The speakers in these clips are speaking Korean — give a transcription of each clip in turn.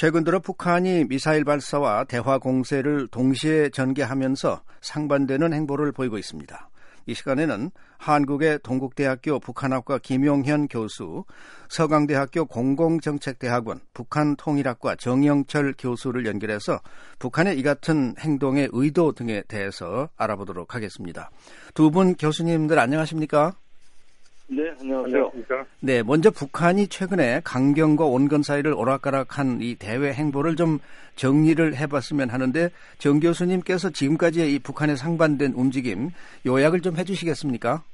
최근 들어 북한이 미사일 발사와 대화 공세를 동시에 전개하면서 상반되는 행보를 보이고 있습니다. 이 시간에는 한국의 동국대학교 북한학과 김용현 교수, 서강대학교 공공정책대학원 북한통일학과 정영철 교수를 연결해서 북한의 이 같은 행동의 의도 등에 대해서 알아보도록 하겠습니다. 두 분 교수님들 안녕하십니까? 네, 안녕하세요. 네, 먼저 북한이 최근에 강경과 온건 사이를 오락가락한 이 대외 행보를 좀 정리를 해봤으면 하는데 정 교수님께서 지금까지의 이 북한의 상반된 움직임 요약을 좀 해주시겠습니까?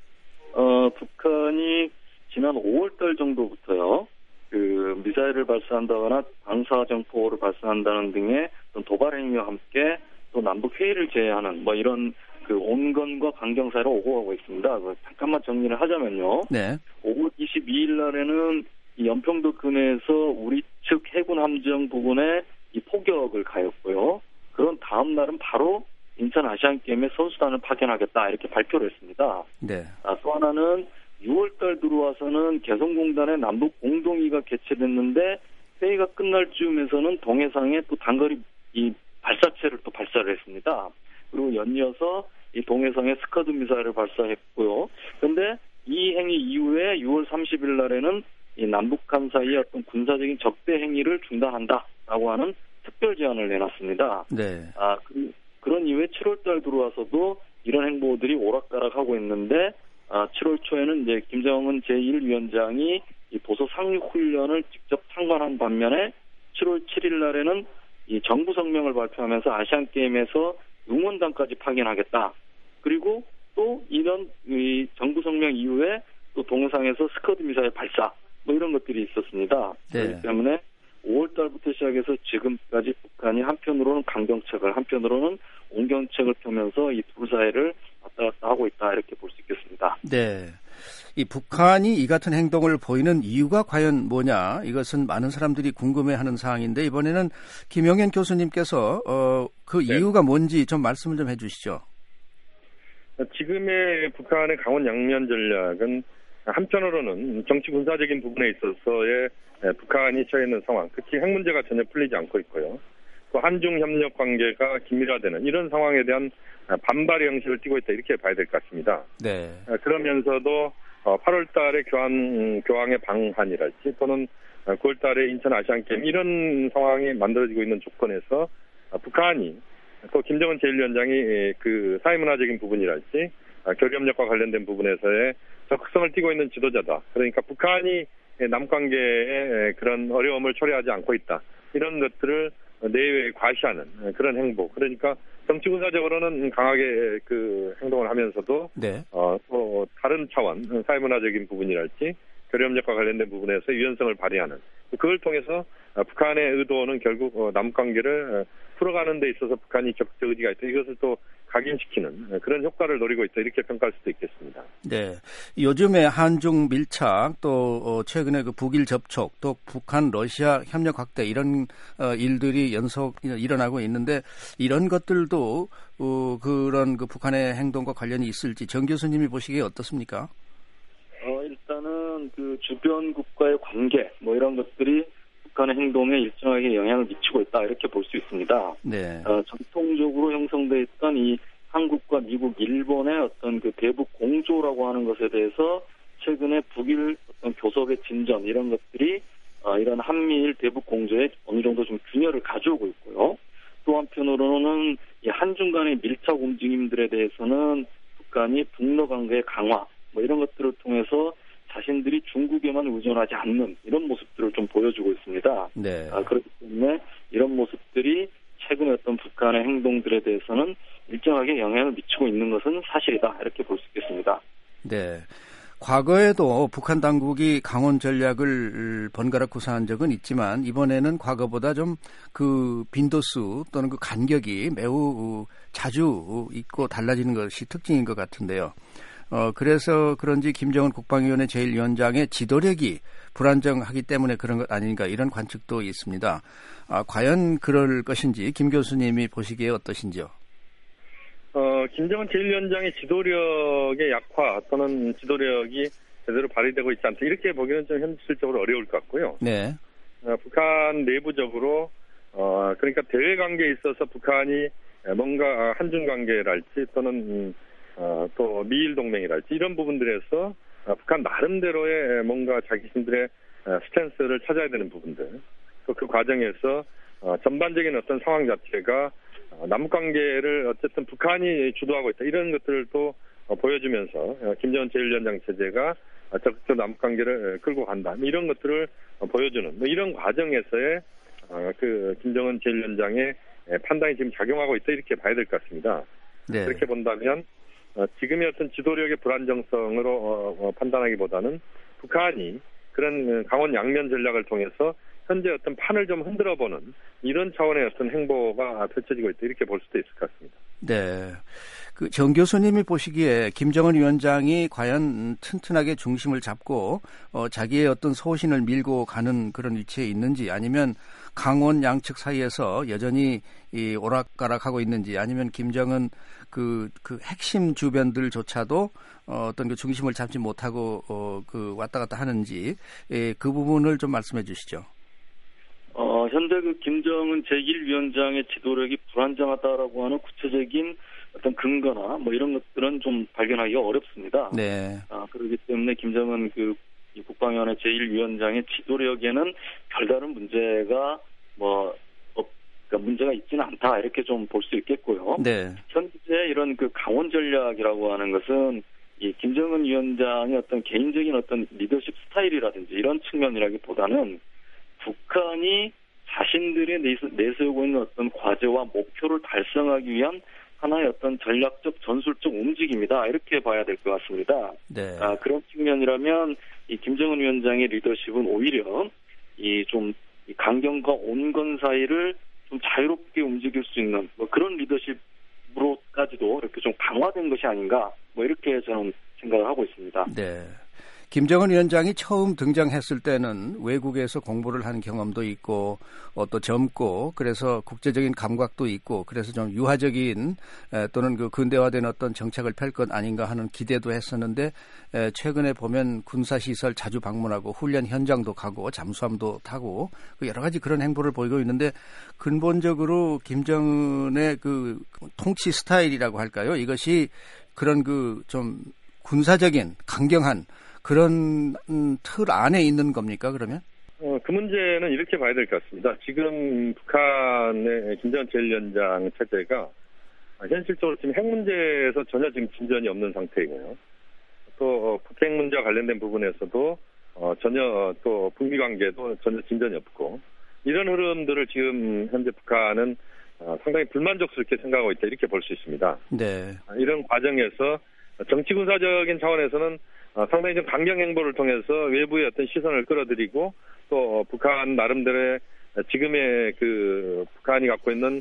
북한이 지난 5월달 정도부터요, 그 미사일을 발사한다거나 방사정포를 발사한다는 등의 도발 행위와 함께 또 남북 회의를 제외하는 이런 그 온건과 강경 사이로 오고 가고 있습니다. 잠깐만 정리를 하자면요. 네. 5월 22일 날에는 이 연평도 근해에서 우리 측 해군 함정 부근에 이 포격을 가했고요. 그런 다음 날은 바로 인천 아시안 게임에 선수단을 파견하겠다 이렇게 발표를 했습니다. 네. 또 하나는 6월달 들어와서는 개성공단의 남북 공동회의가 개최됐는데 회의가 끝날 즈음에서는 동해상에 또 단거리 이 발사체를 또 발사를 했습니다. 그리고 연이어서 이 동해상에 스커드 미사일을 발사했고요. 그런데 이 행위 이후에 6월 30일 날에는 이 남북한 사이의 어떤 군사적인 적대 행위를 중단한다라고 하는 특별 제안을 내놨습니다. 네. 그런 이후에 7월달 들어와서도 이런 행보들이 오락가락하고 있는데 7월 초에는 이제 김정은 제1위원장이 이 도서 상륙 훈련을 직접 참관한 반면에 7월 7일 날에는 이 정부 성명을 발표하면서 아시안 게임에서 응원단까지 파견하겠다. 그리고 또 이런 이 정부 성명 이후에 또 동해상에서 스커드 미사일 발사 이런 것들이 있었습니다. 네. 그렇기 때문에 5월달부터 시작해서 지금까지 북한이 한편으로는 강경책을 한편으로는 온경책을 펴면서 이 둘 사이를 왔다 갔다 하고 있다 이렇게 볼 수 있겠습니다. 네. 이 북한이 이 같은 행동을 보이는 이유가 과연 뭐냐, 이것은 많은 사람들이 궁금해하는 사항인데 이번에는 김용현 교수님께서 그 네. 이유가 뭔지 좀 말씀을 좀 해주시죠. 지금의 북한의 강원 양면 전략은 한편으로는 정치 군사적인 부분에 있어서의 북한이 처해 있는 상황, 특히 핵 문제가 전혀 풀리지 않고 있고요. 또 한중 협력 관계가 긴밀화되는 이런 상황에 대한 반발의 형식을 띠고 있다 이렇게 봐야 될 것 같습니다. 네. 그러면서도 8월 달에 교황의 방한이랄지 또는 9월 달에 인천 아시안게임 이런 상황이 만들어지고 있는 조건에서 북한이 또 김정은 제1위원장이 그 사회문화적인 부분이랄지 교류협력과 관련된 부분에서의 적극성을 띠고 있는 지도자다. 그러니까 북한이 남관계에 그런 어려움을 초래하지 않고 있다. 이런 것들을 내외에 과시하는 그런 행보. 그러니까 정치군사적으로는 강하게 그 행동을 하면서도 네. 또 다른 차원 사회문화적인 부분이랄지 교류협력과 관련된 부분에서 유연성을 발휘하는, 그걸 통해서 북한의 의도는 결국 남관계를 풀어가는 데 있어서 북한이 적극적 의지가 있다. 이것을 또 각인시키는 그런 효과를 노리고 있다. 이렇게 평가할 수도 있겠습니다. 네. 요즘에 한중 밀착 또 최근에 그 북일 접촉 또 북한 러시아 협력 확대 이런 일들이 연속 일어나고 있는데 이런 것들도 그런 그 북한의 행동과 관련이 있을지 정 교수님이 보시기에 어떻습니까? 일단은 그 주변 국가의 관계 이런 것들이 북한의 행동에 일정하게 영향을 미치고 있다 이렇게 볼 수 있습니다. 네. 전통적으로 형성돼 있던 이 한국과 미국, 일본의 어떤 그 대북 공조라고 하는 것에 대해서 최근에 북일 어떤 교섭의 진전 이런 것들이 이런 한미일 대북 공조에 어느 정도 좀 균열을 가져오고 있고요. 또 한편으로는 이 한중 간의 밀착 움직임들에 대해서는 북한이 북러 관계의 강화 이런 것들을 통해서 자신들이 중국에만 의존하지 않는 이런 모습들을 좀 보여주고 있습니다. 네. 그렇기 때문에 이런 모습들이 최근에 어떤 북한의 행동들에 대해서는 일정하게 영향을 미치고 있는 것은 사실이다 이렇게 볼 수 있겠습니다. 네. 과거에도 북한 당국이 강원 전략을 번갈아 구사한 적은 있지만 이번에는 과거보다 좀 그 빈도수 또는 그 간격이 매우 자주 있고 달라지는 것이 특징인 것 같은데요. 그래서 그런지 김정은 국방위원회 제1위원장의 지도력이 불안정하기 때문에 그런 것 아닌가 이런 관측도 있습니다. 과연 그럴 것인지 김 교수님이 보시기에 어떠신지요? 김정은 제1위원장의 지도력의 약화 또는 지도력이 제대로 발휘되고 있지 않다 이렇게 보기는 좀 현실적으로 어려울 것 같고요. 네. 북한 내부적으로 그러니까 대외 관계에 있어서 북한이 뭔가 한중 관계랄지 또는 또 미일 동맹이랄지 이런 부분들에서 북한 나름대로의 뭔가 자기신들의 스탠스를 찾아야 되는 부분들, 또 그 과정에서 전반적인 어떤 상황 자체가 남북 관계를 어쨌든 북한이 주도하고 있다 이런 것들을 또 보여주면서 김정은 제1위원장 체제가 적극적으로 남북 관계를 끌고 간다 이런 것들을 보여주는 이런 과정에서의 그 김정은 제1위원장의 판단이 지금 작용하고 있다 이렇게 봐야 될 것 같습니다. 네. 그렇게 본다면 지금의 어떤 지도력의 불안정성으로 판단하기보다는 북한이 그런 강원 양면 전략을 통해서 현재 어떤 판을 좀 흔들어보는 이런 차원의 어떤 행보가 펼쳐지고 있다 이렇게 볼 수도 있을 것 같습니다. 네, 그 정 교수님이 보시기에 김정은 위원장이 과연 튼튼하게 중심을 잡고 자기의 어떤 소신을 밀고 가는 그런 위치에 있는지, 아니면 강원 양측 사이에서 여전히 오락가락하고 있는지, 아니면 김정은 그 핵심 주변들조차도 어떤 그 중심을 잡지 못하고 그 왔다 갔다 하는지, 그 부분을 좀 말씀해 주시죠. 현재 그 김정은 제1위원장의 지도력이 불안정하다라고 하는 구체적인 어떤 근거나 뭐 이런 것들은 좀 발견하기가 어렵습니다. 네. 그렇기 때문에 김정은 이 국방위원회 제1위원장의 지도력에는 별다른 문제가 그러니까 문제가 있지는 않다 이렇게 좀 볼 수 있겠고요. 네. 현재 이런 그 강원 전략이라고 하는 것은 이 김정은 위원장의 어떤 개인적인 어떤 리더십 스타일이라든지 이런 측면이라기보다는 북한이 자신들이 내세우고 있는 어떤 과제와 목표를 달성하기 위한 하나의 어떤 전략적 전술적 움직임이다 이렇게 봐야 될 것 같습니다. 네. 그런 측면이라면 이 김정은 위원장의 리더십은 오히려 이 강경과 온건 사이를 좀 자유롭게 움직일 수 있는 그런 리더십으로까지도 이렇게 좀 강화된 것이 아닌가 이렇게 저는 생각을 하고 있습니다. 네. 김정은 위원장이 처음 등장했을 때는 외국에서 공부를 한 경험도 있고 또 젊고 그래서 국제적인 감각도 있고 그래서 좀 유화적인 또는 그 근대화된 어떤 정책을 펼 것 아닌가 하는 기대도 했었는데 최근에 보면 군사시설 자주 방문하고 훈련 현장도 가고 잠수함도 타고 여러 가지 그런 행보를 보이고 있는데 근본적으로 김정은의 그 통치 스타일이라고 할까요? 이것이 그런 그 좀 군사적인 강경한 그런 틀 안에 있는 겁니까, 그러면? 그 문제는 이렇게 봐야 될 것 같습니다. 지금 북한의 김정은 제1위원장 체제가 현실적으로 지금 핵 문제에서 전혀 지금 진전이 없는 상태이고요. 또 북핵 문제와 관련된 부분에서도 전혀 또 북미 관계도 전혀 진전이 없고 이런 흐름들을 지금 현재 북한은 상당히 불만족스럽게 생각하고 있다 이렇게 볼 수 있습니다. 네. 이런 과정에서 정치 군사적인 차원에서는 상당히 좀 강경 행보를 통해서 외부의 어떤 시선을 끌어들이고 또 북한 나름대로의 지금의 그 북한이 갖고 있는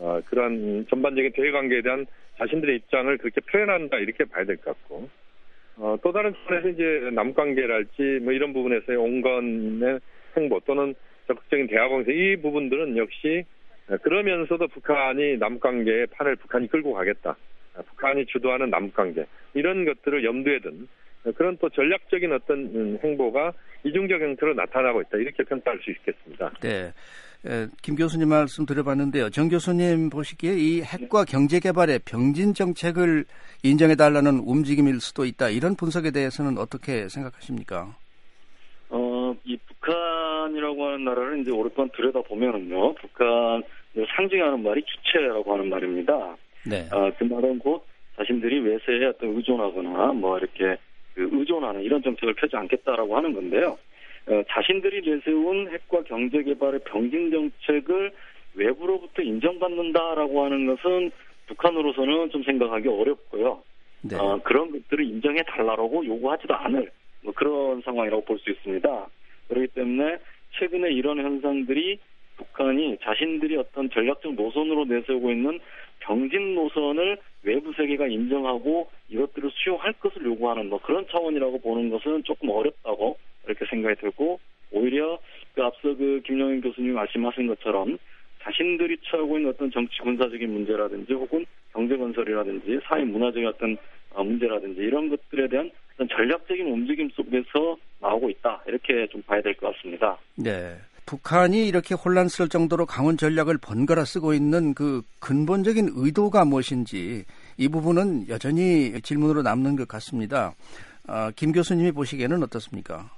그런 전반적인 대외 관계에 대한 자신들의 입장을 그렇게 표현한다 이렇게 봐야 될 것 같고 또 다른 차원에서 이제 남북 관계랄지 뭐 이런 부분에서의 온건의 행보 또는 적극적인 대화 공세 이 부분들은 역시 그러면서도 북한이 남북 관계의 판을 북한이 끌고 가겠다. 북한이 주도하는 남북 관계 이런 것들을 염두에 둔 그런 또 전략적인 어떤 행보가 이중적 형태로 나타나고 있다. 이렇게 평가할 수 있겠습니다. 네. 김 교수님 말씀 드려봤는데요. 정 교수님 보시기에 이 핵과 경제개발의 병진 정책을 인정해달라는 움직임일 수도 있다. 이런 분석에 대해서는 어떻게 생각하십니까? 이 북한이라고 하는 나라를 이제 오랫동안 들여다보면은요. 북한 상징하는 말이 주체라고 하는 말입니다. 네. 그 말은 곧 자신들이 외세에 어떤 의존하거나 이렇게 의존하는 이런 정책을 펴지 않겠다라고 하는 건데요. 자신들이 내세운 핵과 경제개발의 병진 정책을 외부로부터 인정받는다라고 하는 것은 북한으로서는 좀 생각하기 어렵고요. 네. 그런 것들을 인정해달라고 요구하지도 않을 그런 상황이라고 볼 수 있습니다. 그렇기 때문에 최근에 이런 현상들이 북한이 자신들이 어떤 전략적 노선으로 내세우고 있는 병진 노선을 외부 세계가 인정하고 이것들을 수용할 것을 요구하는 그런 차원이라고 보는 것은 조금 어렵다고 이렇게 생각이 들고 오히려 앞서 김영인 교수님이 말씀하신 것처럼 자신들이 처하고 있는 어떤 정치 군사적인 문제라든지 혹은 경제 건설이라든지 사회 문화적인 어떤 문제라든지 이런 것들에 대한 어떤 전략적인 움직임 속에서 나오고 있다 이렇게 좀 봐야 될 것 같습니다. 네. 북한이 이렇게 혼란스러울 정도로 강원 전략을 번갈아 쓰고 있는 그 근본적인 의도가 무엇인지 이 부분은 여전히 질문으로 남는 것 같습니다. 김 교수님이 보시기에는 어떻습니까?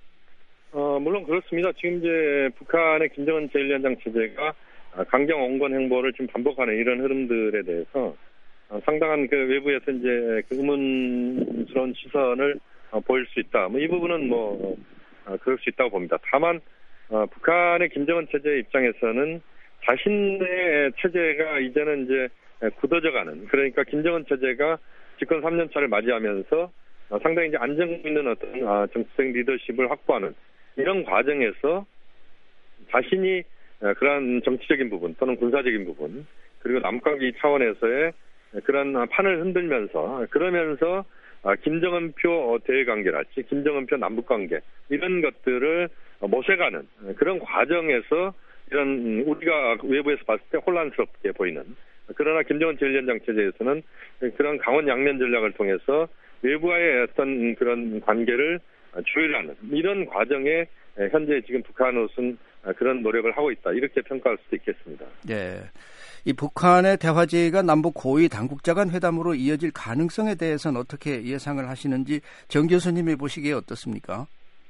물론 그렇습니다. 지금 이제 북한의 김정은 제1위원장 체제가 강경 온건 행보를 지금 반복하는 이런 흐름들에 대해서 상당한 그 외부에서 이제 그 의문스러운 시선을 보일 수 있다. 이 부분은 그럴 수 있다고 봅니다. 다만 북한의 김정은 체제 입장에서는 자신의 체제가 이제는 이제 굳어져가는, 그러니까 김정은 체제가 집권 3년차를 맞이하면서 상당히 이제 안정감 있는 어떤 정치적 리더십을 확보하는 이런 과정에서 자신이 그러한 정치적인 부분 또는 군사적인 부분 그리고 남관계 차원에서의 그런 판을 흔들면서 그러면서 김정은표 대외관계랄지 김정은표 남북관계 이런 것들을 모색하는 그런 과정에서 이런 우리가 외부에서 봤을 때 혼란스럽게 보이는, 그러나 김정은 제1위원장 체제에서는 그런 강원 양면 전략을 통해서 외부와의 어떤 그런 관계를 조율하는 이런 과정에 현재 지금 북한으로서는 그런 노력을 하고 있다, 이렇게 평가할 수도 있겠습니다. 네, 이 북한의 대화제의가 남북 고위 당국자 간 회담으로 이어질 가능성에 대해서는 어떻게 예상을 하시는지 정 교수님이 보시기에 어떻습니까?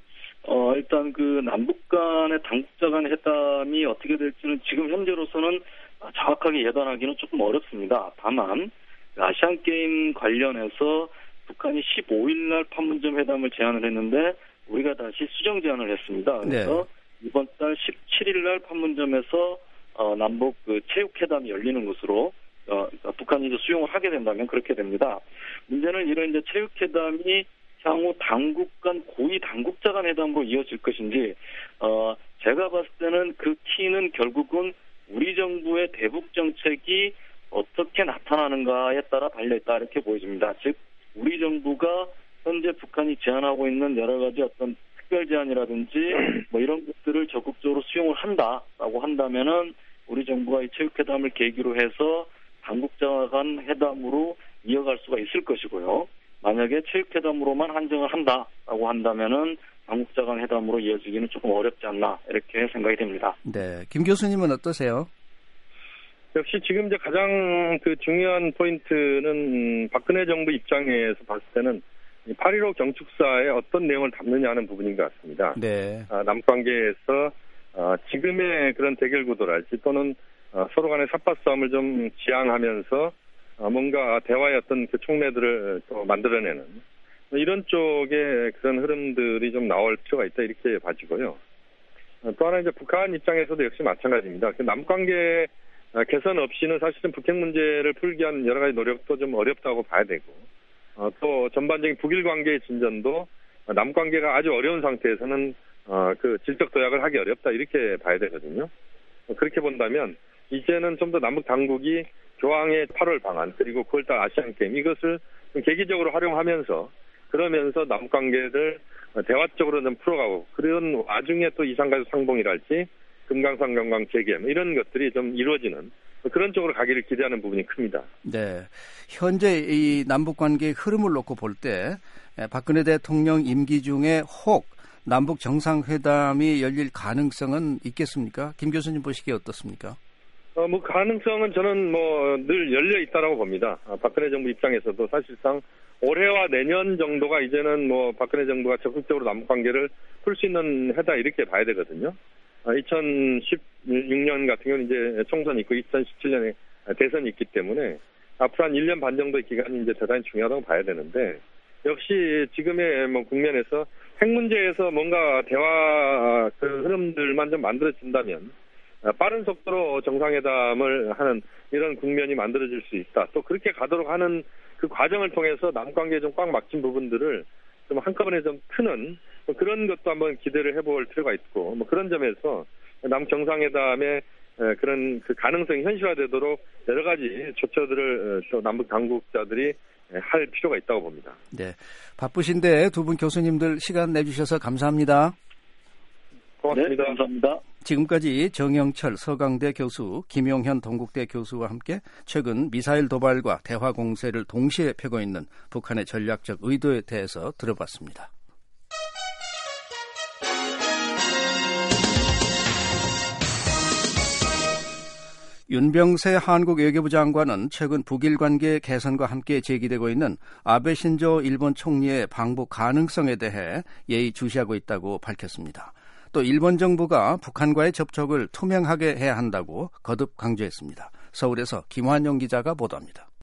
일단 그 남북 간의 당국자 간 회담이 어떻게 될지는 지금 현재로서는 정확하게 예단하기는 조금 어렵습니다. 다만 아시안 게임 관련해서 북한이 15일 날 판문점 회담을 제안을 했는데 우리가 다시 수정 제안을 했습니다. 그래서 네. 이번 달 17일 날 판문점에서 남북 그 체육회담이 열리는 것으로 북한이 이제 수용을 하게 된다면 그렇게 됩니다. 문제는 이런 이제 체육회담이 향후 당국 간 고위 당국자 간 회담으로 이어질 것인지 제가 봤을 때는 그 키는 결국은 우리 정부의 대북 정책이 어떻게 나타나는가에 따라 달려있다, 이렇게 보여집니다. 즉 우리 정부가 현재 북한이 제안하고 있는 여러 가지 어떤 특별 제안이라든지 이런 것들을 적극적으로 수용을 한다라고 한다면은 우리 정부가 이 체육회담을 계기로 해서 당국자 간 회담으로 이어갈 수가 있을 것이고요. 만약에 체육회담으로만 한정을 한다라고 한다면은 당국자 간 회담으로 이어지기는 조금 어렵지 않나, 이렇게 생각이 됩니다. 네, 김 교수님은 어떠세요? 역시 지금 이제 가장 그 중요한 포인트는 박근혜 정부 입장에서 봤을 때는 8.15 경축사에 어떤 내용을 담느냐 하는 부분인 것 같습니다. 네. 남관계에서 지금의 그런 대결 구도랄지 또는 서로 간의 삿바 싸움을 좀 지향하면서 뭔가 대화의 어떤 그 촉매들을 또 만들어내는 이런 쪽의 그런 흐름들이 좀 나올 필요가 있다, 이렇게 봐지고요. 또 하나 이제 북한 입장에서도 역시 마찬가지입니다. 남관계 개선 없이는 사실은 북핵 문제를 풀기 위한 여러 가지 노력도 좀 어렵다고 봐야 되고, 또 전반적인 북일 관계의 진전도 남관계가 아주 어려운 상태에서는 그 질적 도약을 하기 어렵다, 이렇게 봐야 되거든요. 그렇게 본다면 이제는 좀 더 남북 당국이 교황의 8월 방안 그리고 9월달 아시안 게임 이것을 좀 계기적으로 활용하면서 그러면서 남관계를 대화적으로 좀 풀어가고, 그런 와중에 또 이산가족 상봉이랄지 금강산 관광 재개발 이런 것들이 좀 이루어지는 그런 쪽으로 가기를 기대하는 부분이 큽니다. 네, 현재 이 남북 관계의 흐름을 놓고 볼 때 박근혜 대통령 임기 중에 혹 남북 정상회담이 열릴 가능성은 있겠습니까? 김 교수님 보시기에 어떻습니까? 가능성은 저는 늘 열려 있다라고 봅니다. 박근혜 정부 입장에서도 사실상 올해와 내년 정도가 이제는 박근혜 정부가 적극적으로 남북 관계를 풀 수 있는 해다, 이렇게 봐야 되거든요. 2016년 같은 경우는 이제 총선이 있고 2017년에 대선이 있기 때문에 앞으로 한 1년 반 정도의 기간이 이제 대단히 중요하다고 봐야 되는데, 역시 지금의 국면에서 핵 문제에서 뭔가 대화 그 흐름들만 좀 만들어진다면 빠른 속도로 정상회담을 하는 이런 국면이 만들어질 수 있다. 또 그렇게 가도록 하는 그 과정을 통해서 남관계에 좀 꽉 막힌 부분들을 좀 한꺼번에 좀 트는 그런 것도 한번 기대를 해볼 필요가 있고, 그런 점에서 남 정상회담의 그런 그 가능성이 현실화되도록 여러 가지 조처들을 또 남북 당국자들이 할 필요가 있다고 봅니다. 네, 바쁘신데 두 분 교수님들 시간 내주셔서 감사합니다. 고맙습니다. 네, 감사합니다. 지금까지 정영철 서강대 교수, 김용현 동국대 교수와 함께 최근 미사일 도발과 대화 공세를 동시에 펴고 있는 북한의 전략적 의도에 대해서 들어봤습니다. 윤병세 한국 외교부 장관은 최근 북일 관계 개선과 함께 제기되고 있는 아베 신조 일본 총리의 방북 가능성에 대해 예의주시하고 있다고 밝혔습니다. 또 일본 정부가 북한과의 접촉을 투명하게 해야 한다고 거듭 강조했습니다. 서울에서 김환영 기자가 보도합니다.